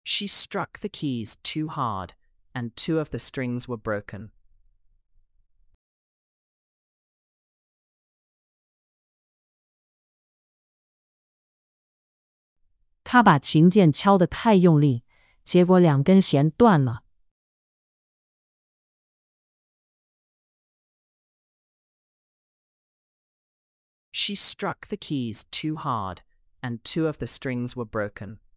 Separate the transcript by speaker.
Speaker 1: She struck the keys too hard, and two of the strings were broken.
Speaker 2: 她把琴键敲得太用力，结果两根弦断了。
Speaker 1: She struck the keys too hard, and two of the strings were broken.